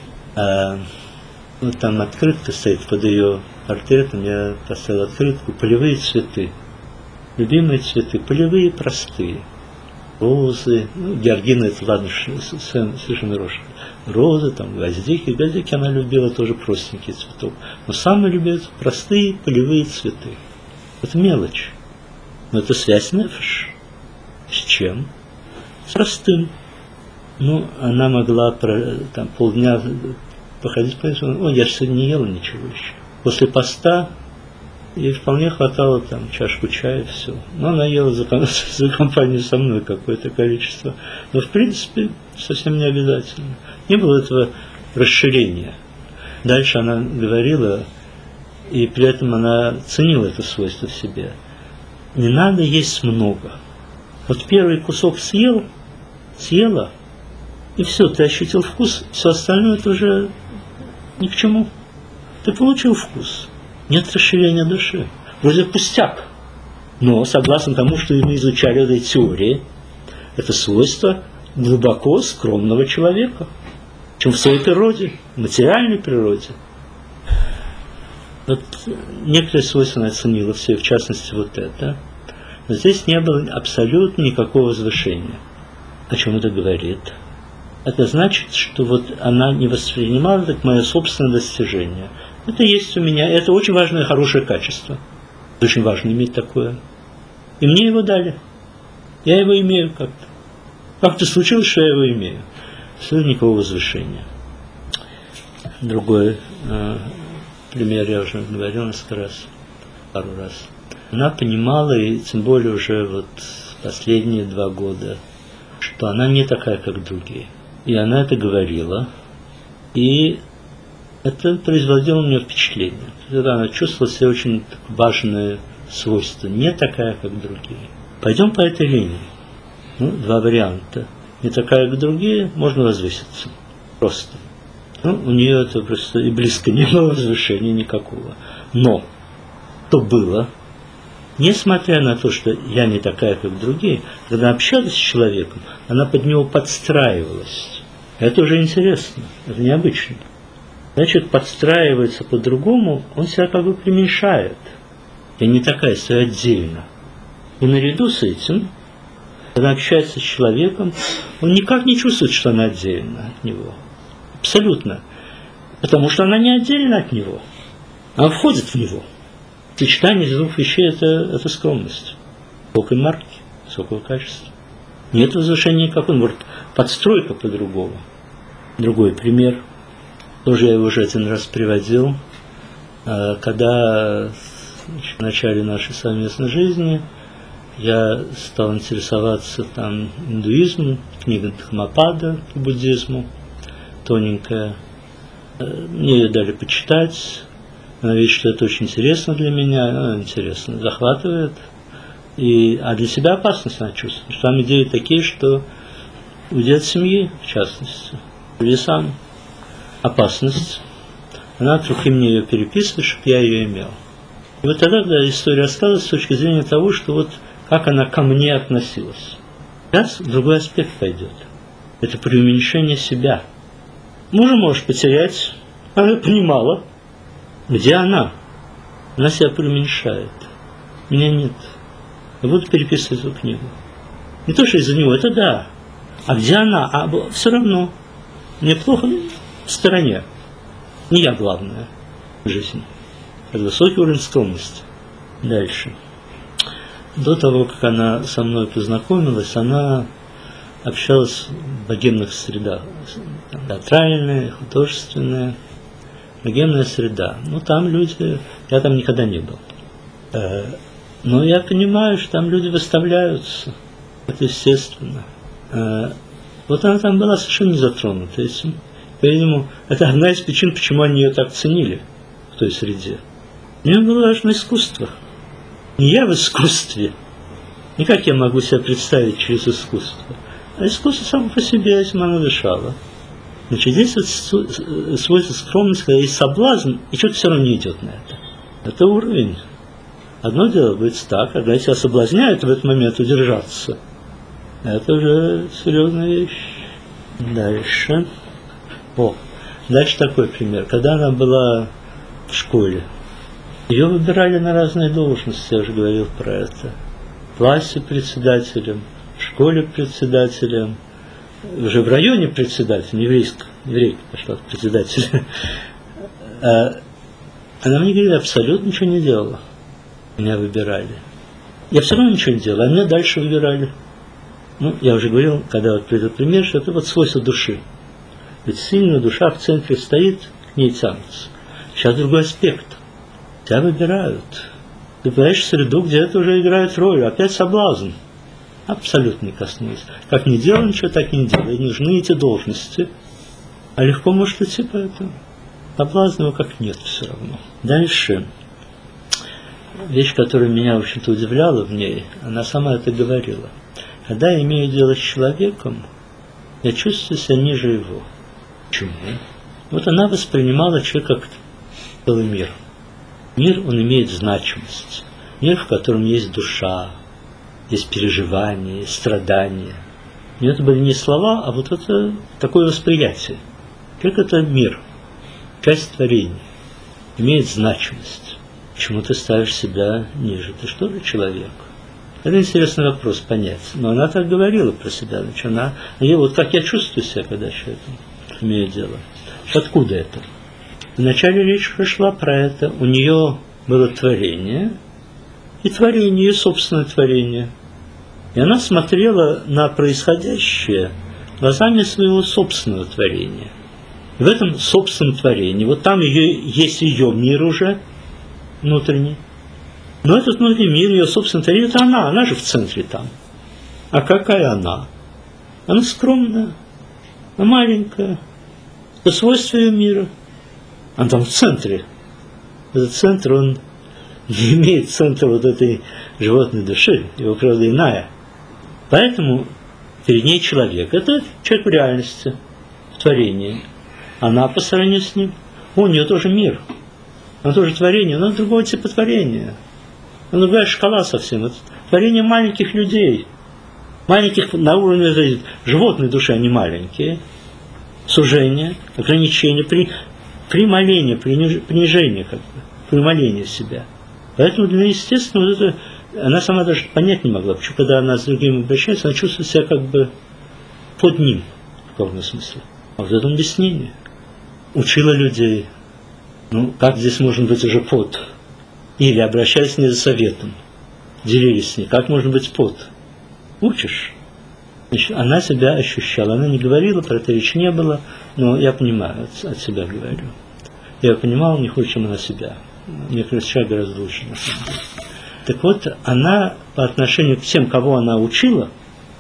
S1: А, вот там открытка стоит под ее портретом. Я поставил открытку. Полевые цветы. Любимые цветы. Полевые, простые. Розы, ну, георгины, это ладно, совершенно рожь. Розы, там, гвоздики. Гвоздики она любила тоже простенькие цветов. Но самые любимые простые полевые цветы. Это мелочь. Но это связь нефеш. С чем? С простым. Ну, она могла там полдня походить по этому. Ой, я же сегодня не ела ничего еще. После поста ей вполне хватало там чашку чая, все. Но она ела за, за компанию со мной какое-то количество. Но, в принципе, совсем не обязательно. Не было этого расширения. Дальше она говорила, и при этом она ценила это свойство в себе. Не надо есть много. Вот первый кусок съел, съела, и все, ты ощутил вкус, все остальное это уже ни к чему. Ты получил вкус. Нет расширения души. Вроде пустяк. Но, согласно тому, что мы изучали в этой теории, это свойство глубоко скромного человека, чем в своей природе, в материальной природе. Вот некоторые свойства она оценила все, в частности вот это. Но здесь не было абсолютно никакого возвышения. О чем это говорит? Это значит, что вот она не воспринимала это как мое собственное достижение. Это есть у меня, это очень важное, хорошее качество. Очень важно иметь такое. И мне его дали. Я его имею как-то. Как-то случилось, что я его имею. Все, никакого возвышения. Другой э, пример, я уже говорил несколько раз, пару раз. Она понимала, и тем более уже вот последние два года, что она не такая, как другие. И она это говорила. И это производило у нее впечатление. Тогда она чувствовала себя очень важное свойство. Не такая, как другие. Пойдем по этой линии. Ну, два варианта. Не такая, как другие, можно возвыситься. Просто. Ну, у нее это просто и близко не было возвышения никакого. Но то было, несмотря на то, что я не такая, как другие, когда общалась с человеком, она под него подстраивалась. Это уже интересно, это необычно. Значит, подстраивается по-другому, он себя как бы преуменьшает. Я не такая, стою отдельно. И наряду с этим, когда общается с человеком, он никак не чувствует, что она отдельно от него. Абсолютно. Потому что она не отдельно от него. Она входит в него. Сочетание из двух вещей это, – это скромность. Высокой марки, высокого качества. Нет возвышения никакого. Может, подстройка по-другому. Другой пример. Тоже я его уже один раз приводил. Когда в начале нашей совместной жизни я стал интересоваться там индуизмом, книга Дхаммапада по буддизму, тоненькая. Мне ее дали почитать. Она видит, что это очень интересно для меня, ну, интересно, захватывает. И, а для себя опасность она чувствует. Что там идеи такие, что уйдет от семьи, в частности. весам, опасность. Она вдруг мне ее переписывает, чтобы я ее имел. И вот тогда, когда история рассказывалась с точки зрения того, что вот как она ко мне относилась. Сейчас другой аспект пойдет. Это преуменьшение себя. Мужа можешь потерять, она понимала, где она. Она себя преуменьшает. Меня нет. Я буду переписывать эту книгу. Не то, что из-за него, это да. А где она? А все равно. Мне плохо в стороне. Не я главное в жизни. Это высокий уровень скромности. Дальше. До того, как она со мной познакомилась, она общалась в богемных средах. Театральная, художественная, богемная среда. Ну, там люди... Я там никогда не был. Но я понимаю, что там люди выставляются. Это естественно. Вот она там была совершенно не затронута этим. По-видимому, это одна из причин, почему они ее так ценили в той среде. Мне было важно искусство. Не я в искусстве. Не как я могу себя представить через искусство. А искусство само по себе этим оно дышало. Значит, здесь вот свойство скромности, когда есть соблазн, и что-то все равно не идет на это. Это уровень. Одно дело быть так, когда тебя соблазняют в этот момент удержаться. Это уже серьезная вещь. Дальше. О, дальше такой пример. Когда она была в школе, ее выбирали на разные должности, я уже говорил про это. В классе председателем, в школе председателем, уже в районе председателем, еврейском, еврейка пошла в председателя. Она мне говорит, абсолютно ничего не делала. Меня выбирали. Я все равно ничего не делал, а меня дальше выбирали. Ну, я уже говорил, когда вот привел пример, что это вот свойство души. Ведь сильная душа в центре стоит, к ней тянутся. Сейчас другой аспект. Тебя выбирают. Ты понимаешь среду, где это уже играет роль. Опять соблазн. Абсолютно не коснулись. Как не делал ничего, так и не делал. И нужны эти должности. А легко может идти поэтому. Соблазна его как нет все равно. Дальше. Вещь, которая меня, в общем-то, удивляла в ней, она сама это говорила. Когда я имею дело с человеком, я чувствую себя ниже его. Почему? Вот она воспринимала человека как целый мир. Мир, он имеет значимость. Мир, в котором есть душа, есть переживания, есть страдания. И это были не слова, а вот это такое восприятие. Как это мир, часть творения, имеет значимость. Почему ты ставишь себя ниже? Ты что же человек? Это интересный вопрос понять. Но она так говорила про себя. Значит, она, и вот как я чувствую себя, когда человек имею дело. Откуда это? Вначале речь шла про это. У нее было творение, и творение, ее собственное творение. И она смотрела на происходящее глазами своего собственного творения. И в этом собственном творении, вот там ее, есть ее мир уже внутренний. Но этот внутренний мир, ее собственное творение, это она, она же в центре там. А какая она? Она скромная, она маленькая. Это свойство ее мира. Она там в центре. Этот центр, он не имеет центра вот этой животной души, его правда иная. Поэтому перед ней человек. Это человек в реальности, в творении. Она по сравнению с ним, у нее тоже мир. Она тоже творение, но другого типа творения. Она другая шкала совсем. Это творение маленьких людей. Маленьких на уровне животной души, они маленькие. Сужение, ограничение, при, примоление, приниж, принижение, как бы, примоление себя. Поэтому для нее, естественно, вот это, она сама даже понять не могла, почему, когда она с другим обращается, она чувствует себя как бы под ним, в каком-то смысле. А вот это объяснение. Учила людей. Ну, как здесь можно быть уже под? Или обращались к ней за советом. Делились с ней. Как можно быть под? Учишь. Значит, она себя ощущала. Она не говорила, про это речи не было, но я понимаю, от, от себя говорю. Я понимал не хуже, чем она себя. Мне кажется, человек гораздо лучше, на самом деле. Так вот, она по отношению к тем, кого она учила,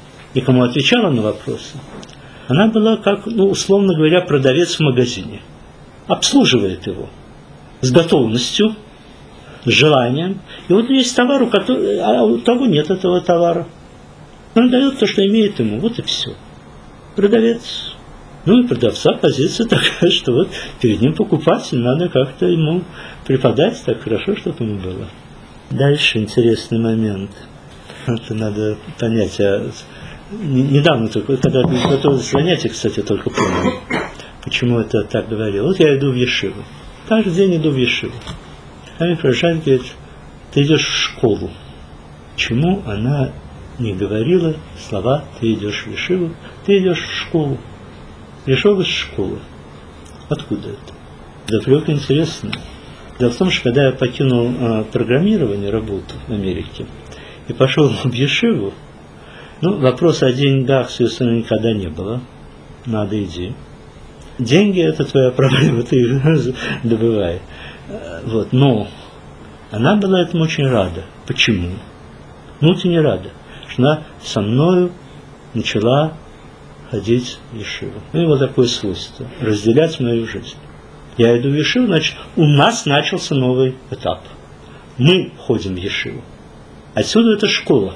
S1: и кому отвечала на вопросы, она была как, ну, условно говоря, продавец в магазине. Обслуживает его с готовностью, с желанием. И вот есть товар, у которого, а у того нет этого товара. Он дает то, что имеет ему. Вот и все. Продавец. Ну и продавца позиция такая, что вот перед ним покупатель, надо как-то ему преподать так хорошо, чтобы ему было. Дальше интересный момент. Это надо понять. Я недавно только, когда готовилось занятие, кстати, только понял, почему это так говорил. Вот я иду в ешиву. Каждый день иду в ешиву. А мне прожать говорит, ты идешь в школу. Почему она не говорила слова «ты идешь в ешиву», «ты идешь в школу». Пришел из школы. Откуда это? Да трёх интересно. Дело в том, что когда я покинул э, программирование, работу в Америке, и пошел в ешиву, ну, вопроса о деньгах, соответственно, никогда не было. Надо иди. Деньги – это твоя проблема, ты их добывай. Вот. Но она была этому очень рада. Почему? Ну, ты не рада. Что она со мною начала ходить в ешиву. Ну, и вот такое свойство – разделять мою жизнь. Я иду в ешиву, значит, у нас начался новый этап. Мы ходим в ешиву. Отсюда это школа.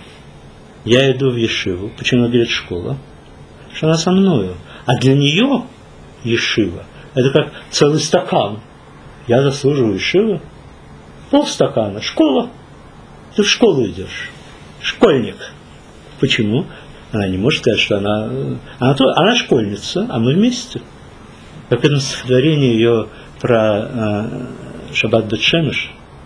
S1: Я иду в ешиву. Почему она говорит школа? Потому что она со мною. А для нее ешива – это как целый стакан. Я заслуживаю ешивы. Полстакана. Школа. Ты в школу идешь. Школьник. Почему? Она не может сказать, что она... Она, она школьница, а мы вместе. Как это стихотворение ее про э, Шаббат бет-Шемеш.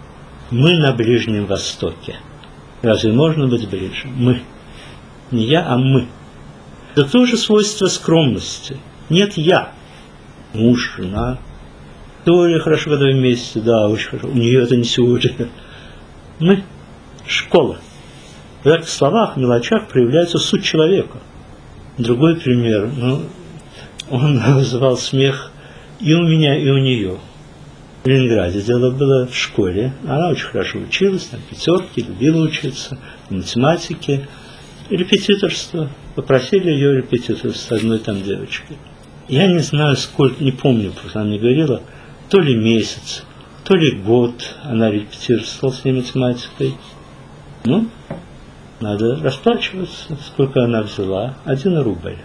S1: Мы на Ближнем Востоке. Разве можно быть ближе? Мы. Не я, а мы. Это тоже свойство скромности. Нет я. Муж, жена. Теория хорошо, когда вместе. Да, очень хорошо. У нее это не теория. Мы. Школа. В этих словах, в мелочах проявляется суть человека. Другой пример. Ну, он вызывал смех и у меня, и у нее. В Ленинграде дело было в школе. Она очень хорошо училась, там пятерки, любила учиться, в математике. Репетиторство. Попросили ее репетиторство с одной там девочкой. Я не знаю, сколько, не помню, просто она мне говорила, то ли месяц, то ли год она репетировала с ней математикой. Ну, надо расплачиваться. Сколько она взяла? Один рубль.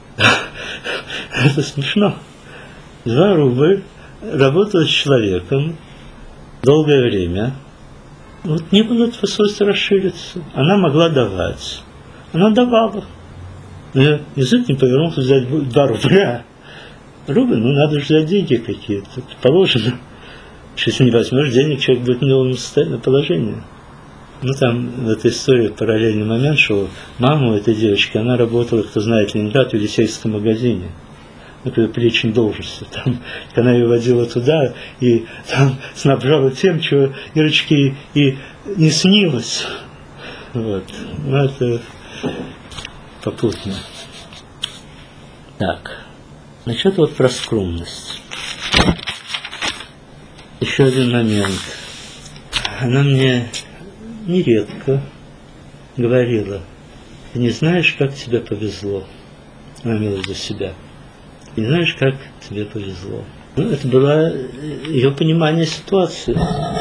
S1: Это смешно. Два рубля. Работала с человеком долгое время. Вот не было этого свойства расшириться. Она могла давать. Она давала. Но язык не повернулся взять два рубля. Рубль, ну надо же взять деньги какие-то. Это положено. Если не возьмешь денег, человек будет в новом положении. Ну, там в этой истории параллельный момент, что мама у этой девочки, она работала, кто знает, Ленинград, в елисейском магазине. Ну, при приличной должности. Там, она ее водила туда и там снабжала тем, чего Ирочке и не снилось. Вот. Ну, это попутно. Так. Насчет вот про скромность. Еще один момент. Она мне нередко говорила, ты не знаешь, как тебе повезло. Она имела в виду себя. Ты не знаешь, как тебе повезло. Ну, это было ее понимание ситуации.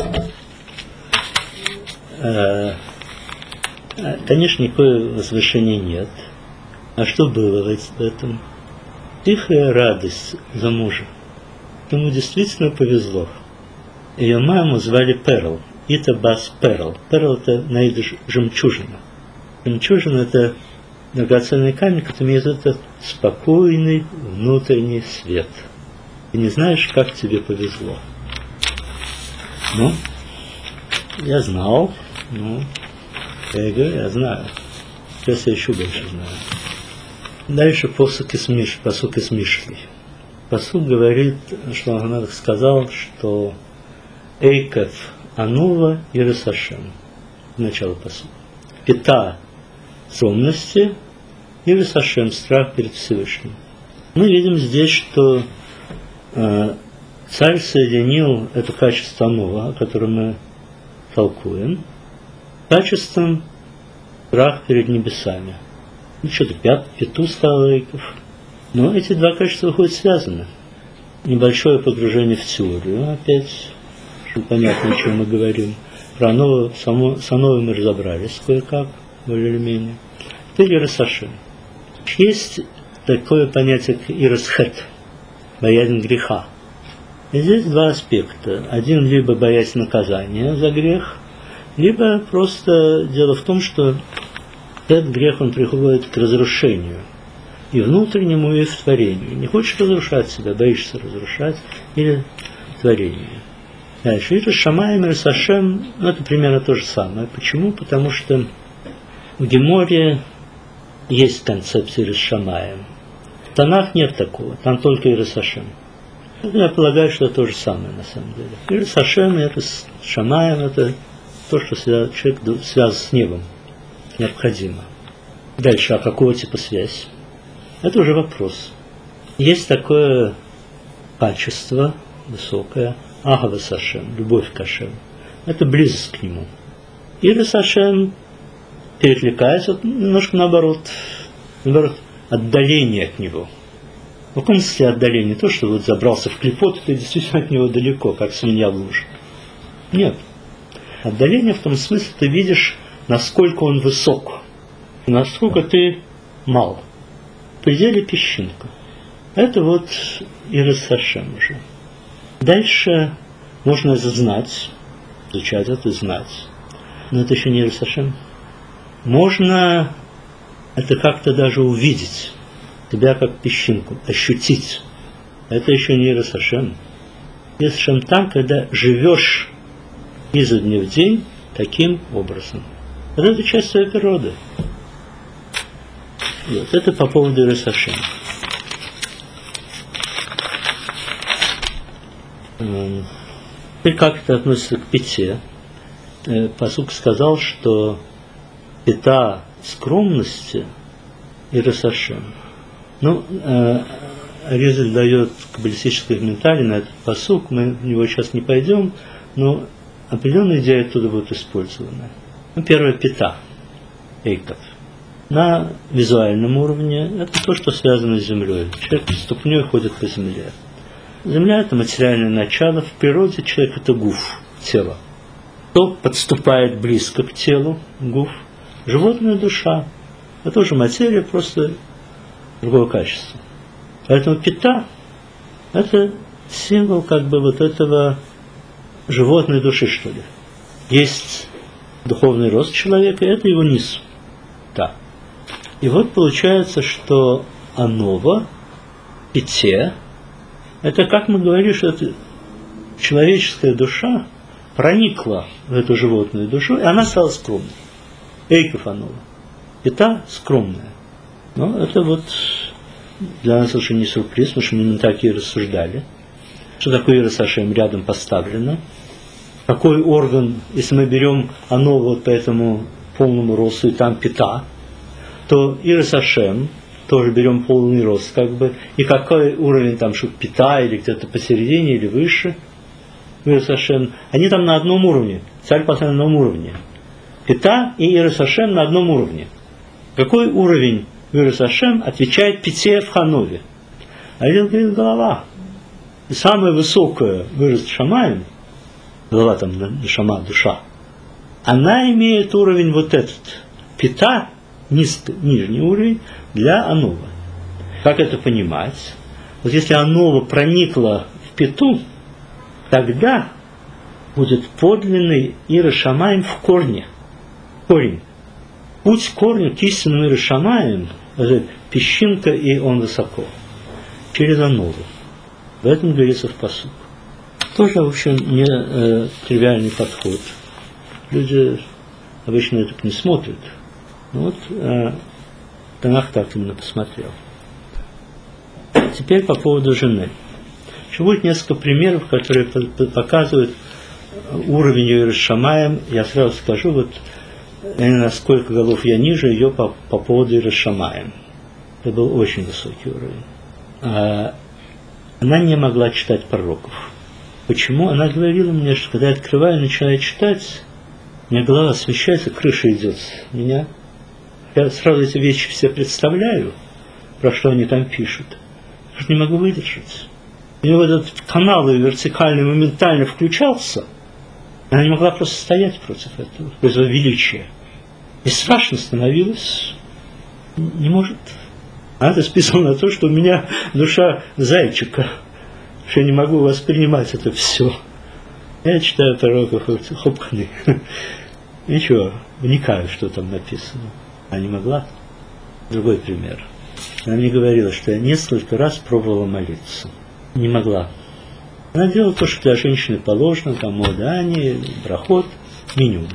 S1: Конечно, никакого возвышения нет. А что было в этом? Тихая радость за мужа. Ему действительно повезло. Ее маму звали Перл. Ита Бас Перл. Перл – это на идиш жемчужина. Жемчужина – это драгоценный камень, который имеет этот спокойный внутренний свет. Ты не знаешь, как тебе повезло. Ну, я знал. Ну, я и говорю, я знаю. Сейчас я еще больше знаю. Дальше посук из Миш, посук из Мишли. Посук говорит, что он сказал, что Эйкев Анува и Ресашем. Начало посука. Пита скромности и Ресашем, страх перед Всевышним. Мы видим здесь, что э, царь соединил это качество Анува, о котором мы толкуем, качеством страх перед небесами. Ну, что-то пят, пету сказал Эйкев. Но эти два качества выходят связаны. Небольшое погружение в теорию, опять, чтобы понятно, о чем мы говорим. Про Анова, само, с Ановой мы разобрались кое-как, более или менее. Теперь Ресашем. Есть такое понятие, как иросхет, боязнь греха. И здесь два аспекта. Один либо боязнь наказания за грех, либо просто дело в том, что этот грех, он приходит к разрушению. И внутреннему, и в творению. Не хочешь разрушать себя, боишься разрушать, или творение. Дальше. Ирос Шамаим, Ирос Ашем, ну, это примерно то же самое. Почему? Потому что в Геморе есть концепция Ирос Шамаим. В Танах нет такого, там только Ирос Ашем. Я полагаю, что это то же самое на самом деле. Ирос Ашем, Ирос Шамаим, это то, что человек связан с небом. Необходимо. Дальше, а какого типа связь? Это уже вопрос. Есть такое качество высокое, Агава Сашем, любовь к Ашем. Это близость к нему. Ирос Ашем перекликается вот, немножко наоборот, наоборот, отдаление от него. В каком смысле отдаление? То, что вот забрался в клепот, ты действительно от него далеко, как свинья в луже. Нет. Отдаление в том смысле, ты видишь, насколько он высок, и насколько ты мал. В пределе песчинка. Это вот Ирос Ашем уже. Дальше можно это знать, изучать это, знать. Но это еще не Ирос Ашем. Можно это как-то даже увидеть, тебя как песчинку, ощутить. Это еще не Ирос Ашем. Ирос Ашем там, когда живешь изо дня в день таким образом. Вот это часть твоей природы. Вот, это по поводу Ирос Ашем. И как это относится к пите? Пасук сказал, что пита скромности Ирос Ашем. Ну, Ризель дает каббалистический комментарий на этот пасук, мы в него сейчас не пойдем, но определенные идеи оттуда будут использованы. Ну, первое, пита, эйков. На визуальном уровне это то, что связано с землей. Человек ступней ходит по земле. Земля – это материальное начало. В природе человек – это гуф, тело. То подступает близко к телу, гуф. Животная душа – это тоже материя, просто другое качество. Поэтому пита – это символ как бы вот этого животной души, что ли. Есть духовный рост человека, и это его низ. Да. И вот получается, что анова, пите, это, как мы говорили, что это человеческая душа проникла в эту животную душу, и она стала скромной. Эйков анова. Пита скромная. Но это вот для нас уже не сюрприз, потому что мы именно так и рассуждали. Что такое Ирос Ашем рядом поставлено? Какой орган, если мы берем анову вот по этому полному росту, и там пита, то Ирос Ашем тоже берем полный рост, как бы, и какой уровень там, что пита, или где-то посередине, или выше, Ирос Ашем, они там на одном уровне, царь поставлен на одном уровне. Пита и Ирос Ашем на одном уровне. Какой уровень Ирос Ашем отвечает пите в ханове? А это говорит голова. И самая высокая Ирос Шамаим, голова там, шама, душа, она имеет уровень вот этот. Пита, низко, нижний уровень, для анова. Как это понимать? Вот если анова проникла в питу, тогда будет подлинный Ирос Шамаим в корне. Корень. Путь к корню, к истинному Ирос Шамаим, это песчинка, и он высоко. Через анову. В этом говорится в пасук. Тоже, в общем, не э, тривиальный подход. Люди обычно это не смотрят. Но вот э, Танах так именно посмотрел. Теперь по поводу жены. Еще будет несколько примеров, которые показывают уровень Ирос Шамаим. Я сразу скажу, вот на сколько голов я ниже ее по, по поводу Ирос Шамаим. Это был очень высокий уровень. А, она не могла читать пророков. Почему? Она говорила мне, что когда я открываю и начинаю читать, у меня голова освещается, крыша идет с меня. Я сразу эти вещи все представляю, про что они там пишут. Я не могу выдержать. У него этот канал вертикальный моментально включался. Она не могла просто стоять против этого, против этого величия. И страшно становилось. Не может. А это списано на то, что у меня душа зайчика, что я не могу воспринимать это все. Я читаю пророков Хопхны. Ничего, вникаю, что там написано. А не могла. Другой пример. Она мне говорила, что я несколько раз пробовала молиться. Не могла. Она делала то, что для женщины положено, там модани, брахот, минимум.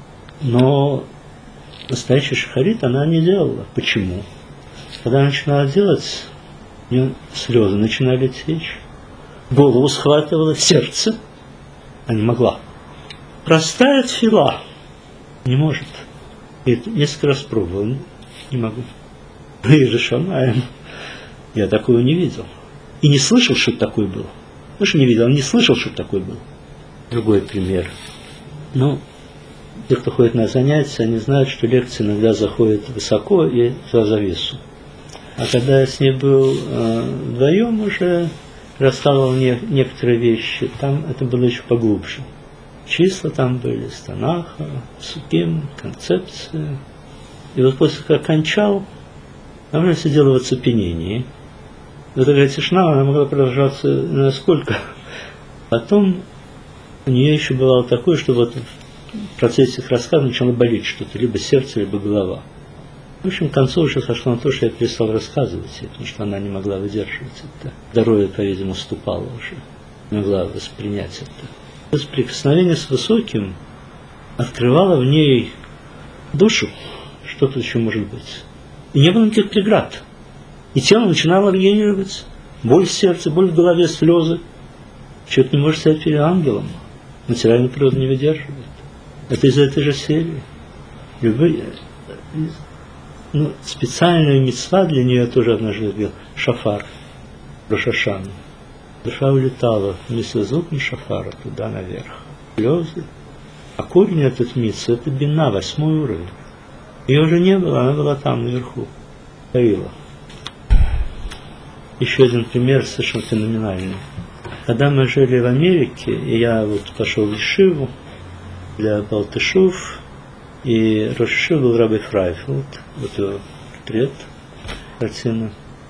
S1: Но настоящий шахарит она не делала. Почему? Когда она начинала делать, у нее слезы начинали течь, голову схватывало, сердце. Она не могла. Простая тфила не может. И несколько раз пробовала, не могу. И же Шамаем. Я такого не видел. И не слышал, что такое было. Ну, что не видел, не слышал, что такое было. Другой пример. Ну, те, кто ходит на занятия, они знают, что лекции иногда заходят высоко и за завесу. А когда я с ней был э, вдвоем уже, рассказывал мне некоторые вещи, там это было еще поглубже. Числа там были, Станаха, Суким, концепция. И вот после как кончал, она уже сидела в оцепенении. Вот такая тишина, она могла продолжаться насколько. Потом у нее еще бывало такое, что вот в процессе их рассказа начало болеть что-то, либо сердце, либо голова. В общем, к концу уже сошло на то, что я перестал рассказывать ей, потому что она не могла выдерживать это. Здоровье, по-видимому, ступало уже, не могла воспринять это. Соприкосновение с высоким открывало в ней душу, что тут еще может быть. И не было никаких преград. И тело начинало регенерироваться. Боль в сердце, боль в голове, слезы. Человек не может стоять перед ангелом. Материальная природа не выдерживает. Это из этой же серии. Любые, ну, специальная мицва для нее тоже однажды был шафар, Рош ха-Шана. Душа улетала вместе с звуком шафара туда наверх. Слезы. А корень этот мицва, это бина, восьмой уровень. Ее уже не было, она была там наверху. Таила. Еще один пример совершенно феноменальный. Когда мы жили в Америке, и я вот пошел в Ешиву для Балтышев, и Рош ха-Шива был Рабби Фрайфилд, вот его портрет, картина.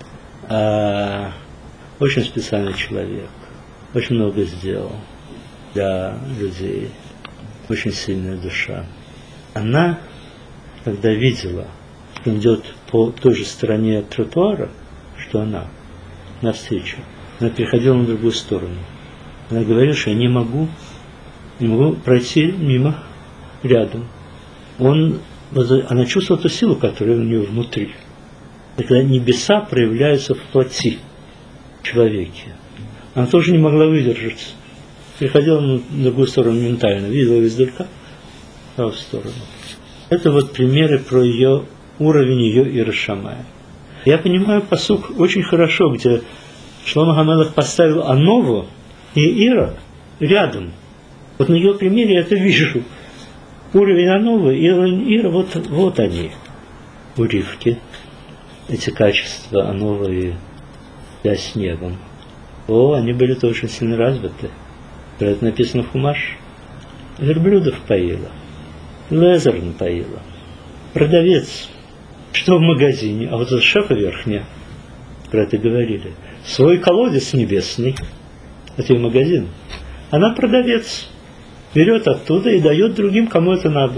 S1: А, очень специальный человек, очень много сделал для людей, очень сильная душа. Она, когда видела, что он идет по той же стороне тротуара, что она, навстречу, она переходила на другую сторону. Она говорила, что я не могу, не могу пройти мимо, рядом. Он, она чувствовала ту силу, которая у нее внутри. И когда небеса проявляются в плоти человеке. Она тоже не могла выдержать. Переходила на другую сторону ментально, видела издалека, в правую сторону. Это вот примеры про ее уровень, ее Ира Шамая. Я понимаю пасук очень хорошо, где Шломо ха-Мелех поставил Анову и Ира рядом. Вот на ее примере я это вижу. Уровень Ановы и Ира, вот, вот они, у Ривки. Эти качества Ановы и связь с небом. О, они были тоже очень сильно развиты. Про это написано в Хумаш. Верблюдов поила, Лезер напоила, продавец. Что в магазине? А вот это шефа верхняя, про это говорили. Свой колодец небесный, это ее магазин. Она продавец, берет оттуда и дает другим, кому это надо.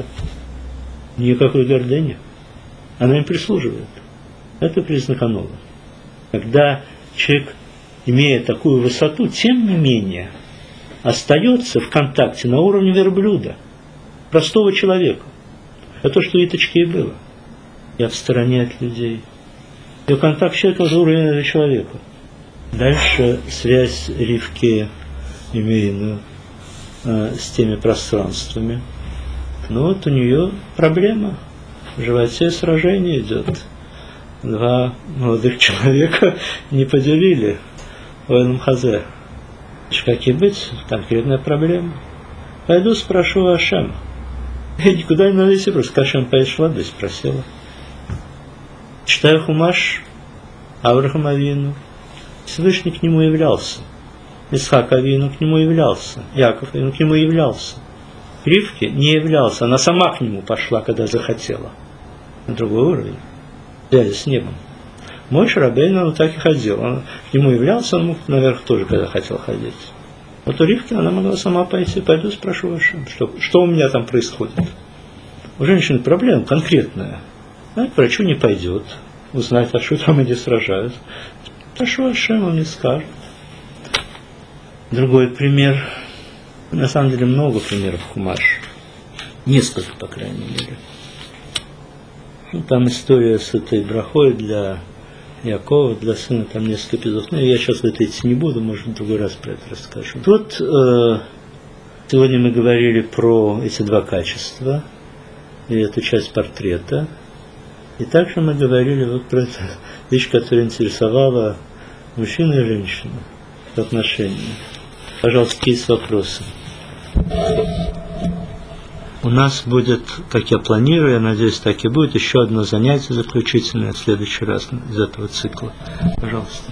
S1: Никакой гордыни. Она им прислуживает. Это признак Ановы. Когда человек, имея такую высоту, тем не менее, остается в контакте на уровне верблюда, простого человека. Это то, что у Иточки и было. Я в стороне от людей. Ее контакт с человеком на уровне человека. Дальше связь Ривки имеет э, с теми пространствами. Ну вот у нее проблема. В животе сражение идет. Два молодых человека не поделили Ойлам Хазе. Как и быть, конкретная проблема. Пойду спрошу Ашем. Я никуда не надо идти, просто Ашем пошла, да и спросила. Читаю Хумаш, Авраам Авину. Всевышний к нему являлся. Исхак Авину к нему являлся. Яков Авину к нему являлся. Ривке не являлся. Она сама к нему пошла, когда захотела. На другой уровень. Связи с небом. Мойше Рабейну так и ходил. Он, к нему являлся, он мог наверх тоже, когда хотел ходить. Вот у Ривки она могла сама пойти, пойду спрошу Ашем, что, что у меня там происходит. У женщины проблема конкретная. Она к врачу не пойдет, узнать, а что там они сражают. Прошу Ашем, он мне скажет. Другой пример. На самом деле много примеров в Хумаш. Несколько, по крайней мере. Ну, там история с этой брахой для Якова, для сына, там несколько эпизодов. Ну, я сейчас в это идти не буду, может, в другой раз про это расскажу. Тут э, сегодня мы говорили про эти два качества, и эту часть портрета. И также мы говорили вот про эту вещь, которая интересовала мужчину и женщину в отношениях. Пожалуйста, какие есть вопросы? У нас будет, как я планирую, я надеюсь, так и будет, еще одно занятие заключительное в следующий раз из этого цикла. Пожалуйста.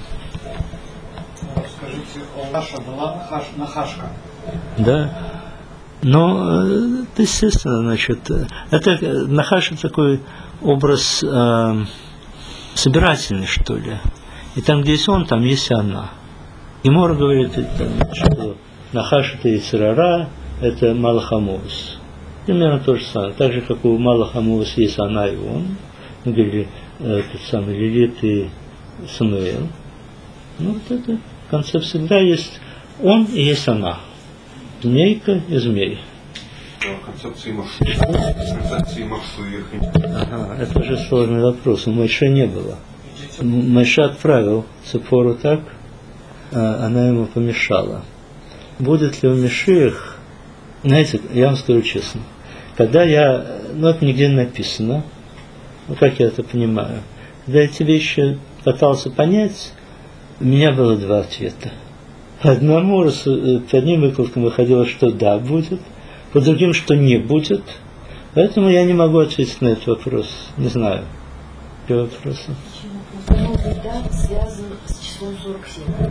S3: Скажите, Наша была нахашка?
S1: Да. Но, естественно, значит, это нахаша такой образ э, собирательный, что ли. И там, где есть он, там есть она. И Мора говорит, что нахаш это Ицерара, это Малахамовус. Примерно то же самое. Так же, как у Малахамовус есть она и он. Мы говорили, этот самый Лилит и Самуэль. Ну, вот эта концепция. Всегда есть он и есть она. Змейка и змей.
S4: Концепции Машуих. Концепции Машуих.
S1: Ага, это уже сложный вопрос. У Моше не было. Моше отправил Ципору так, а она ему помешала. Будет ли у Мешиях, знаете, я вам скажу честно, когда я, ну это нигде не написано, ну как я это понимаю, когда я эти вещи пытался понять, у меня было два ответа. По одному, по одним выкладкам выходило, что да, будет, по другим, что не будет. Поэтому я не могу ответить на этот вопрос. Не знаю. Какие вопросы?
S5: Новый дат связан с числом сорок семь.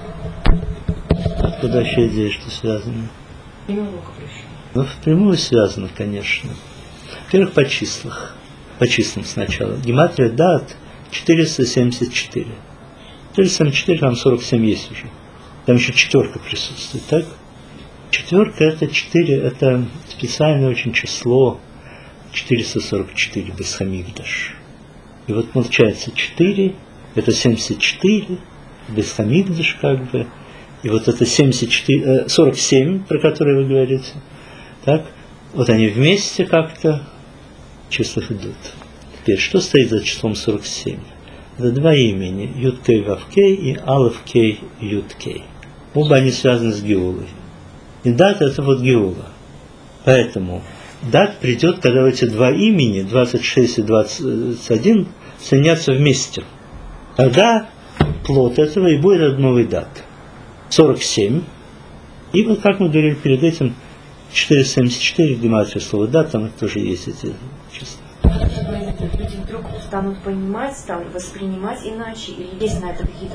S1: Откуда вообще идея, что связано?
S5: Имя Лука пришло.
S1: Ну, впрямую связано, конечно. Во-первых, по числах. По числам сначала. Гематрия дат четыреста семьдесят четыре. четыреста семьдесят четыре, там сорок семь есть уже. Там еще четверка присутствует, так? Четверка это четыре, это специальное очень число четыреста сорок четыре Бес-Хамикдаш. И вот получается четыре, это семьдесят четыре, Бес-Хамикдаш как бы, и вот это семьдесят четыре, сорок семь, про которые вы говорите, так? Вот они вместе как-то в числах идут. Теперь, что стоит за числом сорок семь? Это два имени, Юд-Кей Вав-Кей и Алеф-Кей Юд-Кей. Оба они связаны с Геулой. И дат это вот Геула. Поэтому дат придет, когда эти два имени, двадцать шесть и двадцать один, соединятся вместе. Тогда плод этого и будет этот новый дат. сорок семь. И вот как мы говорили перед этим, четыреста семьдесят четыре, гематрия слова дат, там тоже есть эти числа.
S5: Люди вдруг станут понимать, станут воспринимать иначе, или есть на это какие-то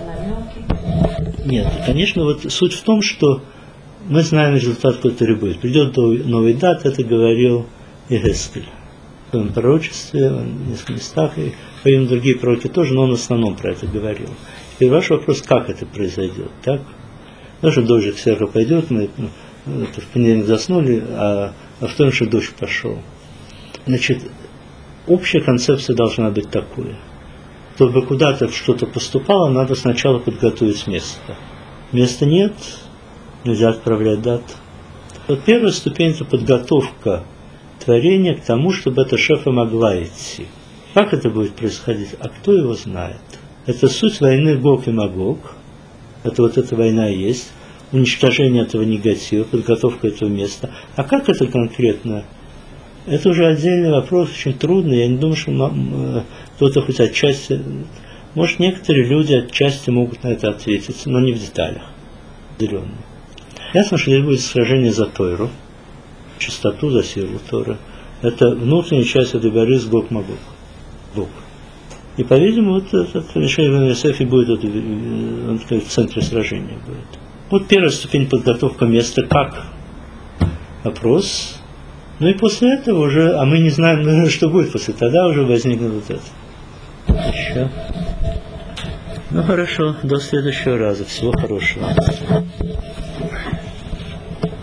S5: намеки?
S1: Нет, конечно, вот суть в том, что мы знаем результат, который будет. Придет новый дат, это говорил Егескель в своем пророчестве, в нескольких местах, и по другие пророки тоже, но он в основном про это говорил. Теперь ваш вопрос, как это произойдет, так? Даже дождик сверху пойдет, мы это, в понедельник заснули, а, а в том же дождь пошел. Значит, общая концепция должна быть такой. Чтобы куда-то что-то поступало, надо сначала подготовить место. Места нет, нельзя отправлять дат. Вот первая ступень – это подготовка творения к тому, чтобы эта шефа могла идти. Как это будет происходить? А кто его знает? Это суть войны Гог и Магог. Это вот эта война и есть. Уничтожение этого негатива, подготовка этого места. А как это конкретно? Это уже отдельный вопрос, очень трудный. Я не думаю, что кто-то хоть отчасти... Может, некоторые люди отчасти могут на это ответить, но не в деталях. Отделенно. Ясно, что здесь будет сражение за Тойру, чистоту, за силу Торы. Это внутренняя часть этой борьбы с Гог-Магог. Гог. И, по-видимому, вот это решение в Эн-Эс-Эфе будет это, он, в центре сражения будет. Вот первая ступень подготовка места. Как? Вопрос. Ну и после этого уже, а мы не знаем, что будет после, тогда уже возникнет вот это. Еще. Ну хорошо, до следующего раза. Всего хорошего.